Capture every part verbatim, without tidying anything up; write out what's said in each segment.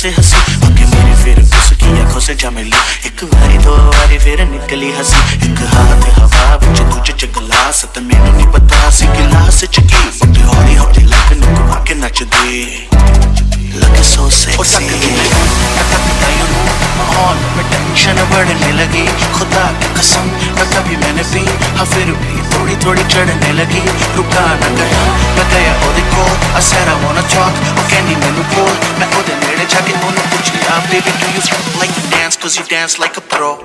से हंसी आके मेरी फिर उसकी आंखों से जा मिली। एक बारी दो बारी फिर निकली हंसी, एक हाथ हवा विच दूजे च गिलास ते मैनू नहीं पता सी गिलास च की बड़ी हौली हौली लग नुक आके नचदी लगे सो सेक्सी। माहौल में टेंशन बढ़ने लगी, खुदा की कसम न कभी मैंने पी हाँ फिर भी थोड़ी थोड़ी चढ़ने लगी। रुका न गया न गया ओदे कोल, I said I wanna talk ओ कहनी मैनू बोल। मैं ओदे नेड़े जाके ओनू पुछया baby do you like to dance cause you dance like a pro।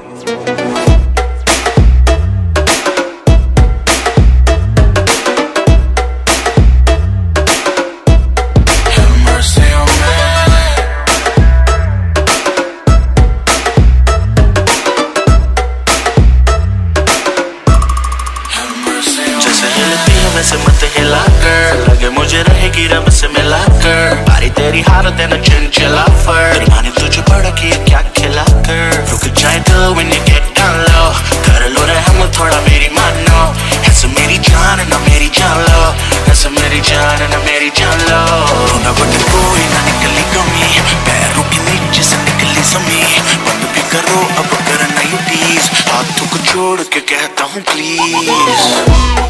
वैसे मत हिला कर, लगे मुझे रहेगी रब से मिला कर। बारी तेरी हालत है न चंचला फर, माने तुझे बड़ा किया क्या खिला कर। रुक जाए दिल when you get down low, कर लो रहम थोड़ा मेरी मानो। ऐसे मेरी जान न मेरी जान लो, ऐसे मेरी जान न मेरी जान लो। ना बट कोई ना निकली कमी, पैरों के नीचे से निकली जमी। बंद भी करो अब करना यू टीज, हाथों को छोड़ के कहता हूँ प्लीज।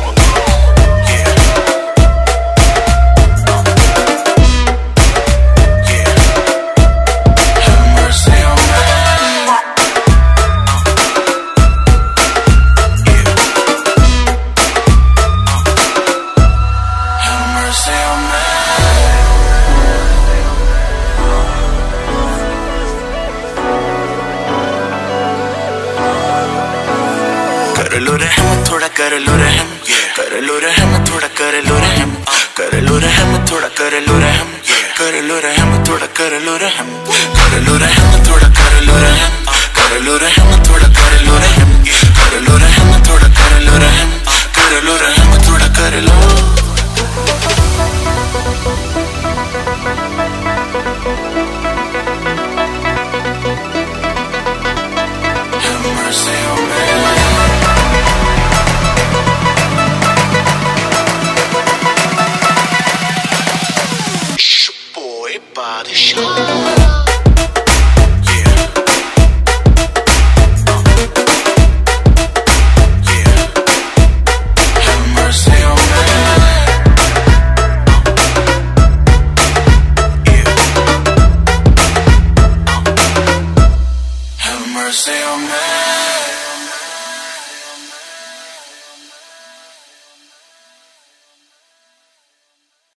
कर लो रहम थोड़ा कर लो रहम, कर लो रहम थोड़ा कर लो रहम, कर लो रहम थोड़ा कर लो रहम, कर लो रहम थोड़ा कर लो रहम, कर लो रहम थोड़ा कर लो रहम, कर लो रहम थोड़ा कर लो रहम, कर लो रहम थोड़ा कर लो रहम, कर लो रहम थोड़ा कर लो। Body shot. Mercy on me.